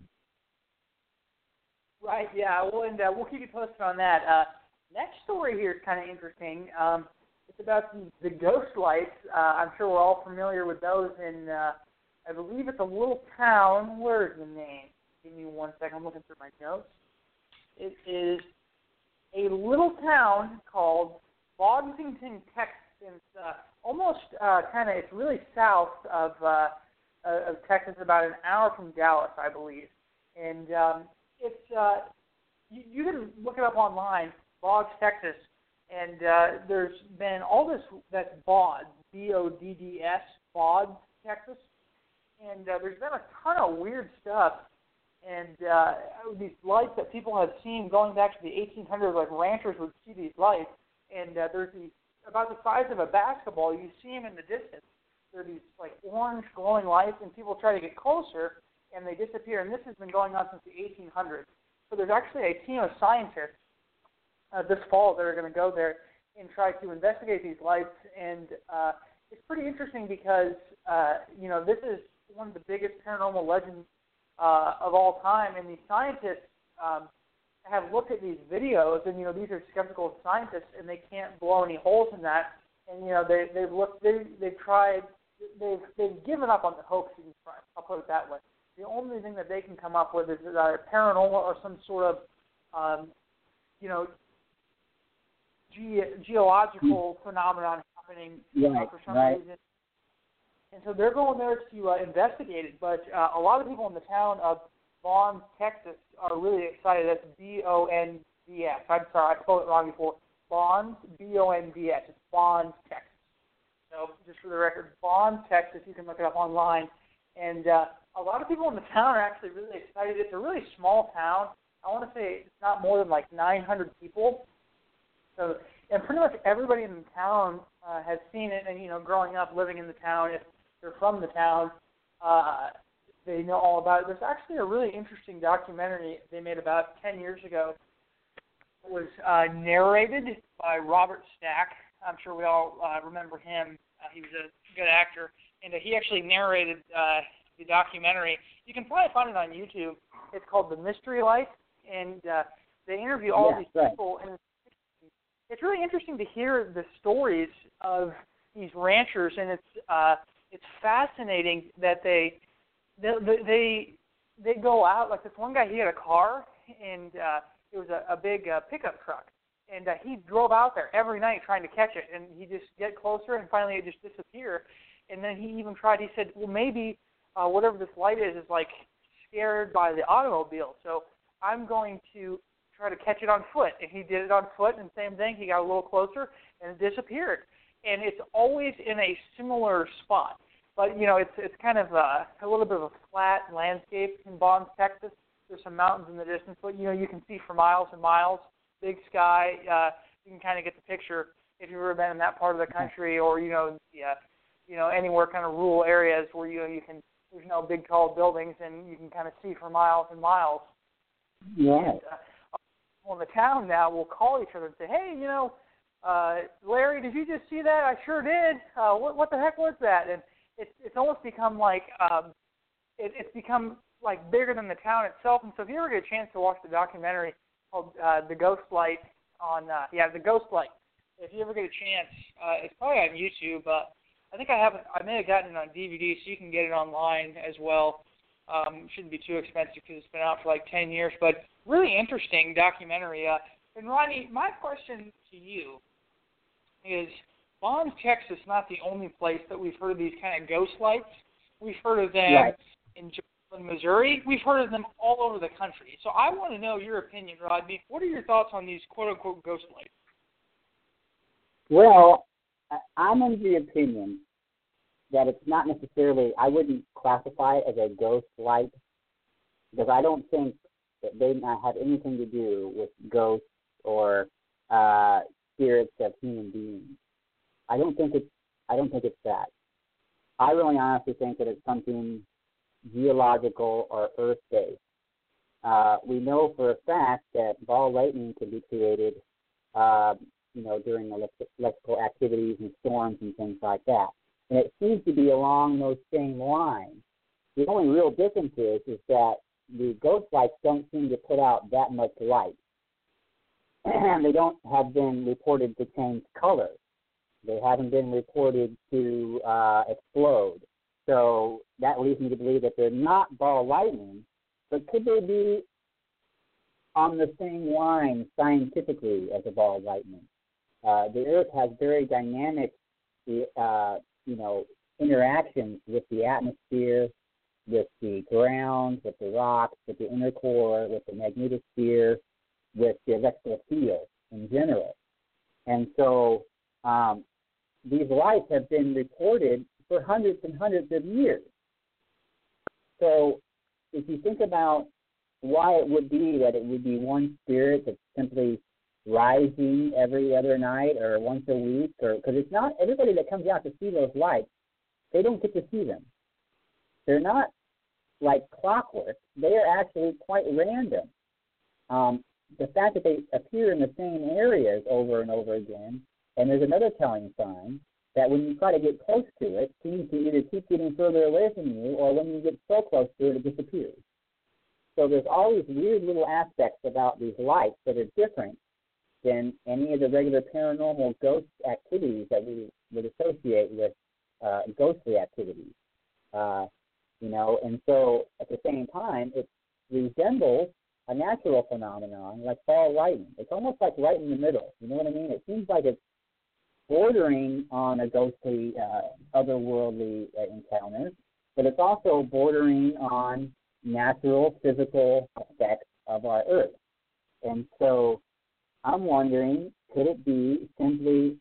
Right. Yeah. Well, and uh, we'll keep you posted on that. Uh, next story here is kind of interesting. Um, it's about the, the ghost lights. Uh, I'm sure we're all familiar with those. In uh, I believe it's a little town. Where is the name? Give me one second. I'm looking through my notes. It is a little town called Bogsington, Texas. It's uh, almost uh, kind of, it's really south of uh, of Texas, about an hour from Dallas, I believe. And um, it's uh, you, you can look it up online, Boggs, Texas, and uh, there's been all this that's B O D S, B O D D S, B O D S, Texas, and uh, there's been a ton of weird stuff, and uh, these lights that people have seen going back to the eighteen hundreds, like ranchers would see these lights, and uh, there's these about the size of a basketball. You see them in the distance. They're these like orange glowing lights, and people try to get closer, and they disappear. And this has been going on since the eighteen hundreds. So there's actually a team of scientists uh, this fall that are going to go there and try to investigate these lights. And uh, it's pretty interesting because uh, you know this is one of the biggest paranormal legends uh, of all time, and these scientists um, have looked at these videos, and you know these are skeptical scientists, and they can't blow any holes in that. And you know they they've looked, they they've tried, they've they've given up on the hoax. I'll put it that way. The only thing that they can come up with is either paranormal or some sort of, um, you know, ge- geological phenomenon happening right, uh, for some right. reason. And so they're going there to uh, investigate it. But uh, a lot of people in the town of Bonds, Texas, are really excited. That's B O N D S. I'm sorry, I spelled it wrong before. Bonds, B O N D S. It's Bonds, Texas. So just for the record, Bonds, Texas. You can look it up online. And uh, a lot of people in the town are actually really excited. It's a really small town. I want to say it's not more than like nine hundred people. So, and pretty much everybody in the town uh, has seen it. And you know, growing up, living in the town, if they're from the town, uh, they know all about it. There's actually a really interesting documentary they made about ten years ago. It was uh, narrated by Robert Stack. I'm sure we all uh, remember him. Uh, he was a good actor, and uh, he actually narrated uh, the documentary. You can probably find it on YouTube. It's called The Mystery Light, and uh, they interview all yeah, these right. people, and it's really interesting to hear the stories of these ranchers, and it's uh, it's fascinating that they they they they go out. Like this one guy, he had a car, and uh, it was a, a big uh, pickup truck. And uh, he drove out there every night trying to catch it, and he just get closer, and finally it just disappeared. And then he even tried. He said, "Well, maybe uh, whatever this light is is like scared by the automobile, so I'm going to try to catch it on foot." And he did it on foot, and same thing. He got a little closer, and it disappeared. And it's always in a similar spot, but you know, it's it's kind of a, a little bit of a flat landscape in Bonds, Texas. There's some mountains in the distance, but you know, you can see for miles and miles. Big sky, uh, you can kind of get the picture if you've ever been in that part of the country, or you know, yeah, you know, anywhere kind of rural areas where you know you can there's no big tall buildings and you can kind of see for miles and miles. Yeah. And, uh, people in the town now will call each other and say, "Hey, you know, uh, Larry, did you just see that? I sure did. Uh, what what the heck was that?" And it's it's almost become like um, it, it's become like bigger than the town itself. And so if you ever get a chance to watch the documentary called uh, The Ghost Light on, uh, yeah, The Ghost Light. If you ever get a chance, uh, it's probably on YouTube. Uh, I think I haven't, I may have gotten it on D V D, so you can get it online as well. Um, it shouldn't be too expensive because it's been out for like ten years, but really interesting documentary. Uh, and Ronnie, my question to you is, Bonds, Texas, not the only place that we've heard of these kind of ghost lights. We've heard of them right. in in Missouri. We've heard of them all over the country. So I want to know your opinion, Rodney. What are your thoughts on these quote-unquote ghost lights? Well, I'm of the opinion that it's not necessarily, I wouldn't classify it as a ghost light, because I don't think that they not have anything to do with ghosts or uh, spirits of human beings. I don't think it's, I don't think it's that. I really honestly think that it's something geological or earth-based. Uh, we know for a fact that ball lightning can be created, uh, you know, during electrical activities and storms and things like that. And it seems to be along those same lines. The only real difference is, is that the ghost lights don't seem to put out that much light. And they don't have been reported to change color. They haven't been reported to uh, explode. So that leads me to believe that they're not ball lightning, but could they be on the same line scientifically as a ball lightning? Uh, the Earth has very dynamic, uh, you know, interactions with the atmosphere with the ground, with the rocks, with the inner core, with the magnetosphere, with the electrical field in general. And so um, these lights have been reported for hundreds and hundreds of years. So if you think about why it would be that it would be one spirit that's simply rising every other night or once a week, or because it's not everybody that comes out to see those lights, they don't get to see them. They're not like clockwork. They are actually quite random. Um, the fact that they appear in the same areas over and over again, and there's another telling sign that when you try to get close to it, it seems to either keep getting further away from you, or when you get so close to it, it disappears. So there's all these weird little aspects about these lights that are different than any of the regular paranormal ghost activities that we would associate with uh, ghostly activities. Uh, you know, and so at the same time, it resembles a natural phenomenon like ball lightning. It's almost like right in the middle. You know what I mean? It seems like it's bordering on a ghostly, uh, otherworldly uh, encounter, but it's also bordering on natural physical effects of our Earth. And so I'm wondering, could it be simply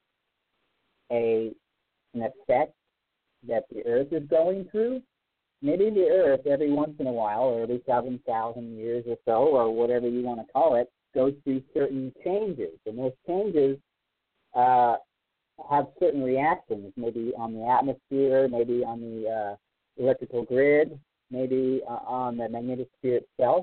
a an effect that the Earth is going through? Maybe the Earth, every once in a while, or every seven thousand years or so, or whatever you want to call it, goes through certain changes. And those changes uh, have certain reactions, maybe on the atmosphere, maybe on the uh, electrical grid, maybe uh, on the magnetosphere itself.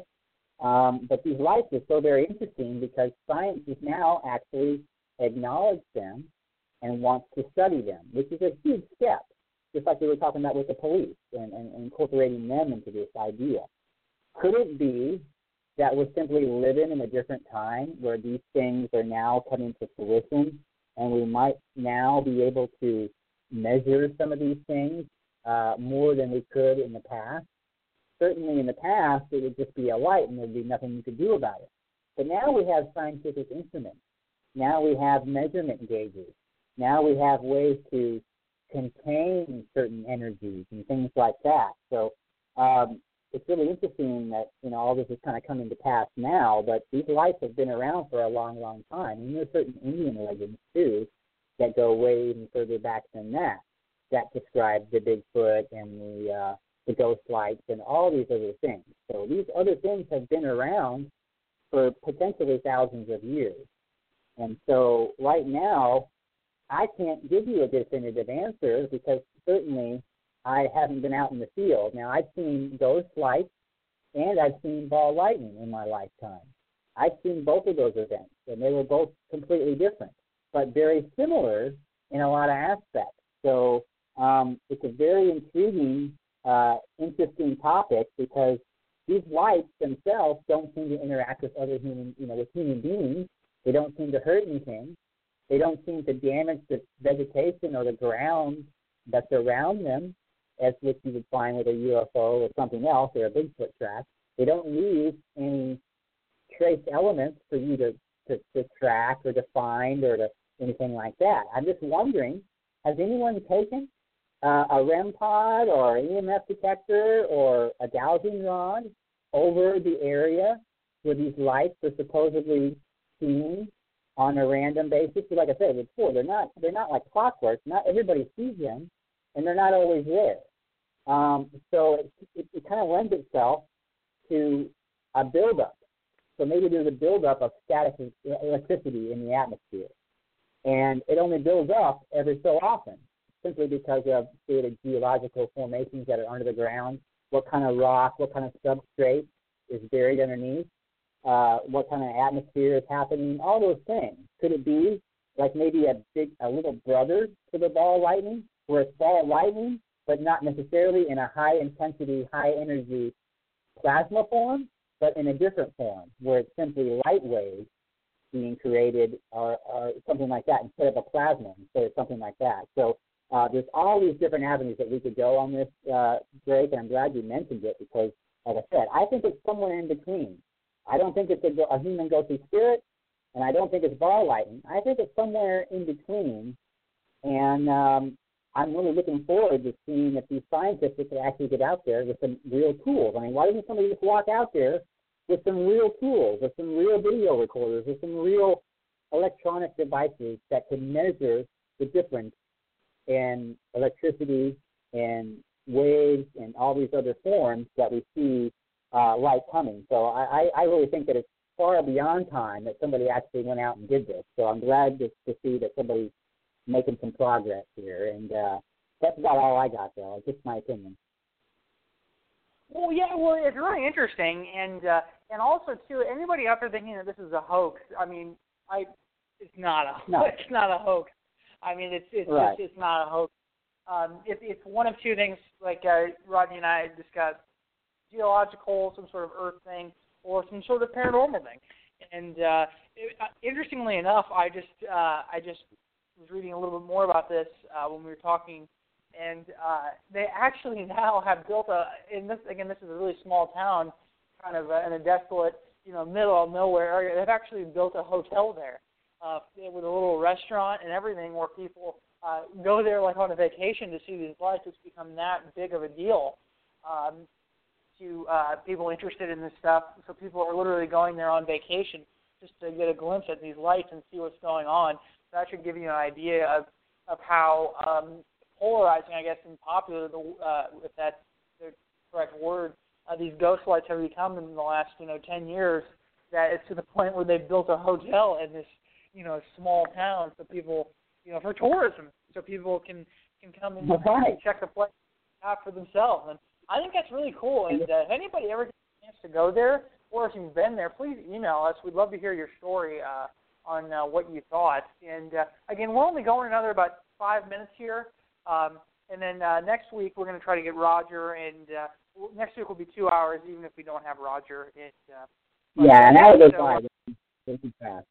Um, but these lights are so very interesting because science has now actually acknowledged them and wants to study them, which is a huge step, just like we were talking about with the police and, and, and incorporating them into this idea. Could it be that we're simply living in a different time where these things are now coming to fruition, and we might now be able to measure some of these things uh, more than we could in the past? Certainly in the past, it would just be a light and there would be nothing you could do about it. But now we have scientific instruments. Now we have measurement gauges. Now we have ways to contain certain energies and things like that. So um, it's really interesting that, you know, all this is kind of coming to pass now, but these lights have been around for a long, long time. And there's certain Indian legends, too, that go way even further back than that, that describe the Bigfoot and the uh, the ghost lights and all these other things. So these other things have been around for potentially thousands of years. And so right now, I can't give you a definitive answer because certainly I haven't been out in the field. Now, I've seen ghost lights and I've seen ball lightning in my lifetime. I've seen both of those events, and they were both completely different, but very similar in a lot of aspects. So um, it's a very intriguing Uh, interesting topic because these lights themselves don't seem to interact with other human, you know, with human beings. They don't seem to hurt anything. They don't seem to damage the vegetation or the ground that's around them, as what you would find with a U F O or something else or a Bigfoot track. They don't leave any trace elements for you to, to, to track or to find or to anything like that. I'm just wondering, has anyone taken Uh, a REM pod or an E M F detector or a dowsing rod over the area where these lights are supposedly seen on a random basis? But like I said before, they're not they're not like clockwork. Not everybody sees them, and they're not always there. Um, so it, it, it kind of lends itself to a buildup. So maybe there's a buildup of static electricity in the atmosphere, and it only builds up every so often, simply because of the geological formations that are under the ground, what kind of rock, what kind of substrate is buried underneath, uh, what kind of atmosphere is happening, all those things. Could it be like maybe a big, a little brother to the ball lightning, where it's ball lightning, but not necessarily in a high-intensity, high-energy plasma form, but in a different form, where it's simply light waves being created or, or something like that, instead of a plasma, instead of something like that. So Uh, there's all these different avenues that we could go on this, uh, Drake, and I'm glad you mentioned it because, like I said, I think it's somewhere in between. I don't think it's a, a human ghostly spirit, and I don't think it's ball lightning. I think it's somewhere in between, and um, I'm really looking forward to seeing if these scientists could actually get out there with some real tools. I mean, why doesn't somebody just walk out there with some real tools, with some real video recorders, with some real electronic devices that can measure the difference in electricity and waves and all these other forms that we see uh, light coming. So I, I really think that it's far beyond time that somebody actually went out and did this. So I'm glad to, to see that somebody's making some progress here. And uh, that's about all I got, though. It's just my opinion. Well, yeah, well, it's really interesting, and uh, and also too, anybody out there thinking that this is a hoax, I mean, I it's not a no. it's not a hoax. I mean, it's it's right. it's, it's not a hoax. Um, it, it's one of two things, like uh, Rodney and I discussed: geological, some sort of Earth thing, or some sort of paranormal thing. And uh, it, uh, interestingly enough, I just uh, I just was reading a little bit more about this uh, when we were talking. And uh, they actually now have built a, and this, again, this is a really small town, kind of a, in a desolate, you know, middle of nowhere area. They've actually built a hotel there uh, with a little restaurant and everything where people uh, go there like on a vacation to see these lights. It's become that big of a deal um, to uh, people interested in this stuff. So people are literally going there on vacation just to get a glimpse at these lights and see what's going on. So that should give you an idea of, of how um, polarizing, I guess, and popular, the, uh, if that's the correct word, uh, these ghost lights have become in the last, you know, ten years, that it's to the point where they've built a hotel in this, you know, small town so people, you know, for tourism, so people can, can come and right. check the place out for themselves. And I think that's really cool. And uh, if anybody ever gets a chance to go there, or if you've been there, please email us. We'd love to hear your story uh, on uh, what you thought. And, uh, again, we're only going another about five minutes here. Um, and then uh, next week we're going to try to get Roger, and uh, next week will be two hours, even if we don't have Roger. It, uh, yeah, and that will go so, fine. It'll be fast.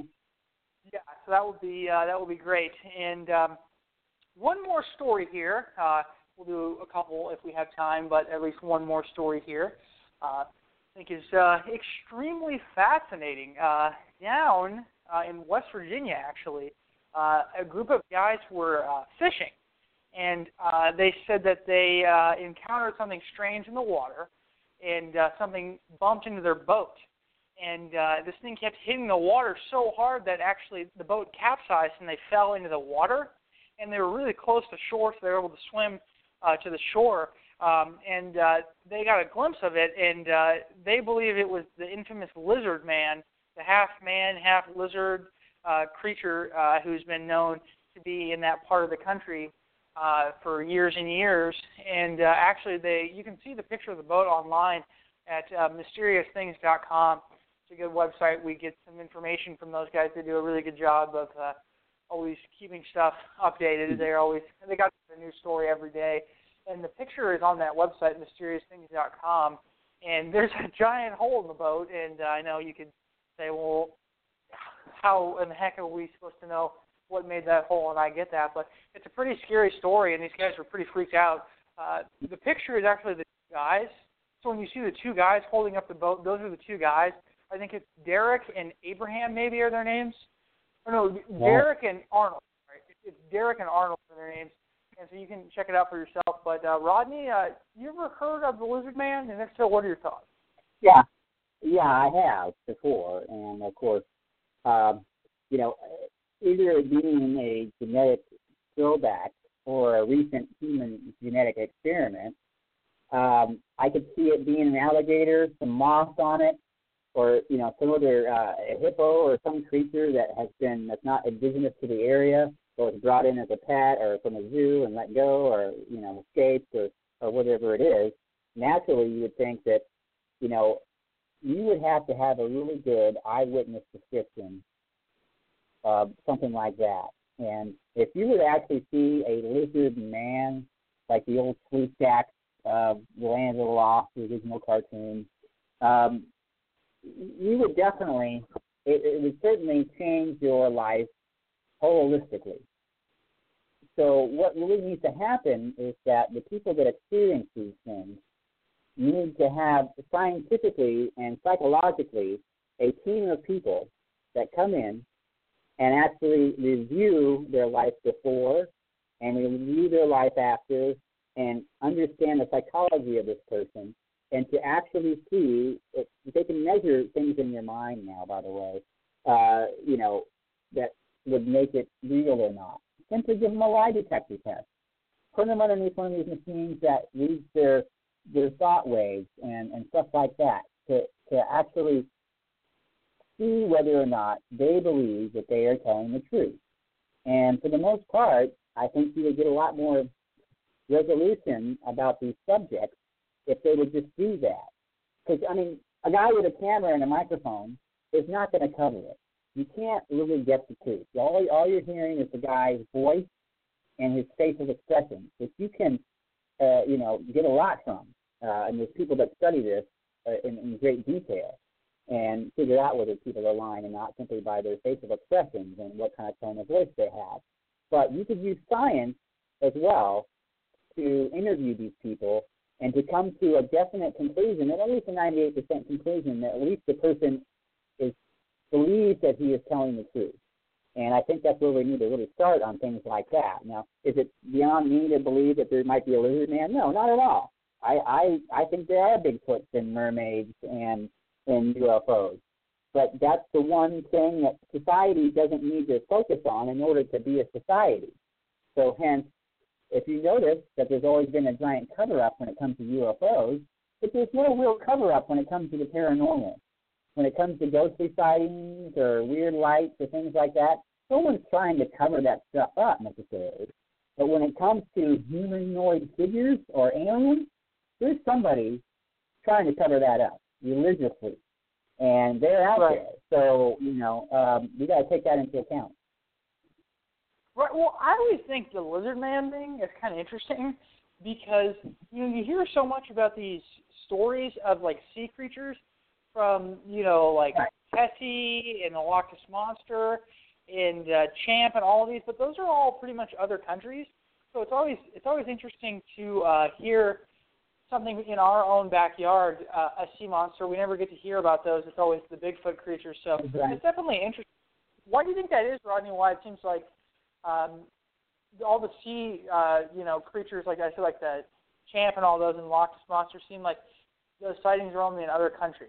yeah, so that will be uh, that will be great. And um, one more story here. Uh, we'll do a couple if we have time, but at least one more story here. Uh, I think is uh, extremely fascinating. Uh, down uh, in West Virginia, actually, uh, a group of guys were uh, fishing. And uh, they said that they uh, encountered something strange in the water, and uh, something bumped into their boat. And uh, this thing kept hitting the water so hard that actually the boat capsized and they fell into the water. And they were really close to shore, so they were able to swim uh, to the shore. Um, and uh, they got a glimpse of it, and uh, they believe it was the infamous lizard man, the half-man, half-lizard uh, creature uh, who's been known to be in that part of the country Uh, for years and years, and uh, actually, they you can see the picture of the boat online at uh, mysterious things dot com. It's a good website. We get some information from those guys. They do a really good job of uh, always keeping stuff updated. They're always they got a new story every day, and the picture is on that website, mysterious things dot com. And there's a giant hole in the boat, and uh, I know you could say, well, how in the heck are we supposed to know what made that hole? And I get that, but it's a pretty scary story, and these guys were pretty freaked out. Uh, the picture is actually the two guys. So when you see the two guys holding up the boat, those are the two guys. I think it's Derek and Abraham, maybe are their names. Or no, Derek and Arnold. Right? It's Derek and Arnold are their names, and so you can check it out for yourself. But uh, Rodney, uh, you ever heard of the Lizard Man? And if so, what are your thoughts? Yeah, yeah, I have before, and of course, um, you know, either being a genetic throwback or a recent human genetic experiment, um, I could see it being an alligator, some moss on it, or you know, some other uh, a hippo or some creature that has been that's not indigenous to the area, or was brought in as a pet or from a zoo and let go, or you know, escaped or or whatever it is. Naturally, you would think that you know you would have to have a really good eyewitness description. Uh, something like that. And if you would actually see a lizard man, like the old Sleepjacks, uh, the Land of the Lost, the original cartoon, um, you would definitely, it, it would certainly change your life holistically. So what really needs to happen is that the people that experience these things need to have scientifically and psychologically a team of people that come in and actually review their life before and we review their life after and understand the psychology of this person, and to actually see if they can measure things in your mind now, by the way, uh, you know, that would make it real or not. Simply give them a lie detector test. Put them underneath one of these machines that reads their their thought waves and, and stuff like that to, to actually see whether or not they believe that they are telling the truth. And for the most part, I think you would get a lot more resolution about these subjects if they would just do that. Because, I mean, a guy with a camera and a microphone is not going to cover it. You can't really get the truth. All, all you're hearing is the guy's voice and his facial expressions, which you can, uh, you know, get a lot from. Uh, and there's people that study this uh, in, in great detail and figure out whether people are lying or not simply by their facial expressions and what kind of tone of voice they have. But you could use science as well to interview these people and to come to a definite conclusion, at least a ninety-eight percent conclusion, that at least the person is believes that he is telling the truth. And I think that's where we need to really start on things like that. Now, is it beyond me to believe that there might be a lizard man? No, not at all. I, I, I think there are Bigfoots and mermaids and, and U F Os. But that's the one thing that society doesn't need to focus on in order to be a society. So hence, if you notice that there's always been a giant cover-up when it comes to U F Os, but there's no real cover-up when it comes to the paranormal. When it comes to ghostly sightings or weird lights or things like that, no one's trying to cover that stuff up necessarily. But when it comes to humanoid figures or aliens, there's somebody trying to cover that up religiously. And they're out right. there. So, you know, um, we got to take that into account. Right. Well, I always think the lizard man thing is kind of interesting because, you know, you hear so much about these stories of, like, sea creatures from, you know, like Tessie and the Loch Ness Monster and uh, Champ and all of these, but those are all pretty much other countries. So it's always it's always interesting to uh, hear something in our own backyard, uh, a sea monster. We never get to hear about those. It's always the Bigfoot creatures. So right. It's definitely interesting. Why do you think that is, Rodney? Why it seems like um, all the sea, uh, you know, creatures, like I feel like the Champ and all those and Loch Ness Monster seem like those sightings are only in other countries.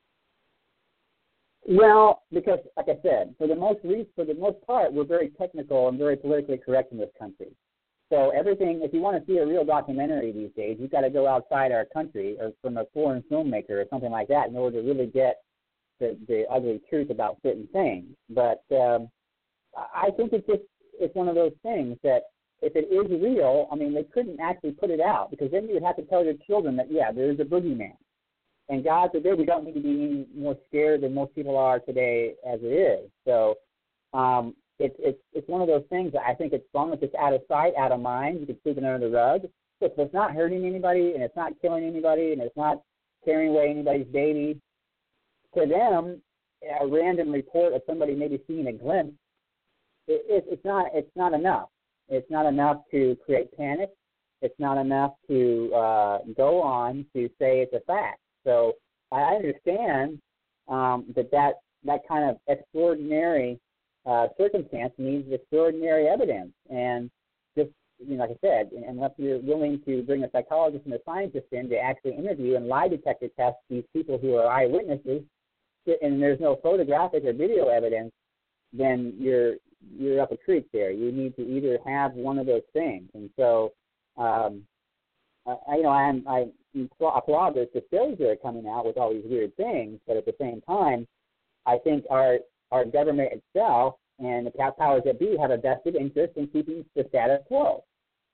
Well, because, like I said, for the most re- for the most part, we're very technical and very politically correct in this country. So everything, if you want to see a real documentary these days, you've got to go outside our country or from a foreign filmmaker or something like that in order to really get the, the ugly truth about certain things. But um, I think it's just it's one of those things that if it is real, I mean, they couldn't actually put it out because then you would have to tell your children that, yeah, there is a boogeyman. And God forbid, we don't need to be any more scared than most people are today as it is. So um, it's it's it's one of those things that I think as long as it's out of sight, out of mind, you can sweep it under the rug. If it's not hurting anybody and it's not killing anybody and it's not tearing away anybody's baby, to them, a random report of somebody maybe seeing a glimpse, it, it, it's not it's not enough. It's not enough to create panic. It's not enough to uh, go on to say it's a fact. So I understand um, that, that that kind of extraordinary uh, circumstance needs extraordinary evidence. And just, you know, like I said, unless you're willing to bring a psychologist and a scientist in to actually interview and lie detector test these people who are eyewitnesses, and there's no photographic or video evidence, then you're you're up a creek there. You need to either have one of those things. And so, um, I, you know, I'm, I applaud the shows that are coming out with all these weird things, but at the same time, I think our our government itself and the powers that be have a vested interest in keeping the status quo.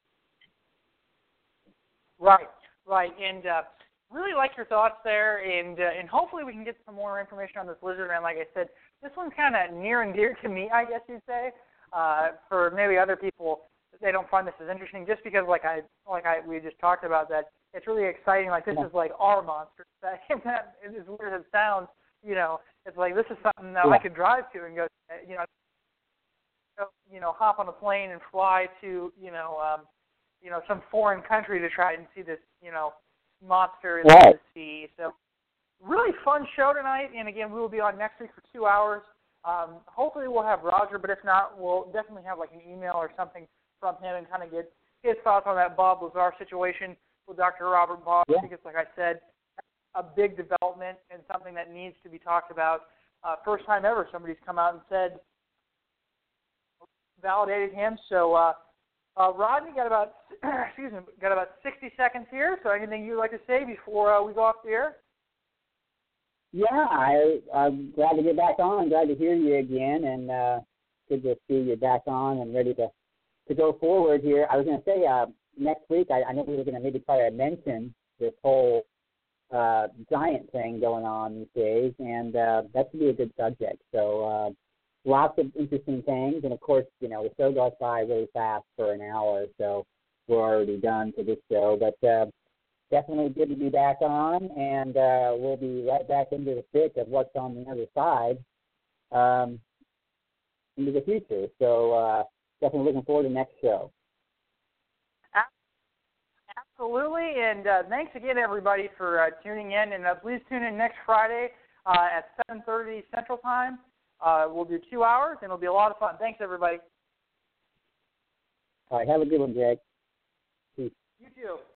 Right, right, and uh, really like your thoughts there, and uh, and hopefully we can get some more information on this lizard man. Like I said, this one's kind of near and dear to me, I guess you'd say. Uh, for maybe other people, they don't find this as interesting, just because, like I like I we just talked about, that it's really exciting. Like this yeah. is like our monster. That, that as weird as it sounds, you know, it's like this is something that yeah. I could drive to and go, you know, you know, hop on a plane and fly to, you know, um, you know, some foreign country to try and see this, you know, monster in right. the sea. So, really fun show tonight. And again, we will be on next week for two hours. Um, hopefully, we'll have Roger, but if not, we'll definitely have like an email or something from him and kind of get his thoughts on that Bob Lazar situation with Doctor Robert Bob. Yeah. I think it's, like I said, a big development and something that needs to be talked about. Uh, first time ever somebody's come out and said, validated him. So, uh, uh, Rodney, got about excuse me, got about sixty seconds here. So, anything you'd like to say before uh, we go off the air? Yeah, I, I'm glad to get back on. Glad to hear you again, and uh, good to see you back on and ready to, to go forward here. I was going to say uh, next week, I, I know we were going to maybe try to mention this whole uh, giant thing going on these days, and uh, that should be a good subject. So uh, lots of interesting things, and of course, you know, the show goes by really fast for an hour, so we're already done for this show, but uh, definitely good to be back on, and uh, we'll be right back into the thick of what's on the other side um, into the future. So uh, definitely looking forward to next show. Absolutely, and uh, thanks again, everybody, for uh, tuning in. And uh, please tune in next Friday uh, at seven thirty Central Time. Uh, we'll do two hours, and it'll be a lot of fun. Thanks, everybody. All right, have a good one, Greg. Peace. You too.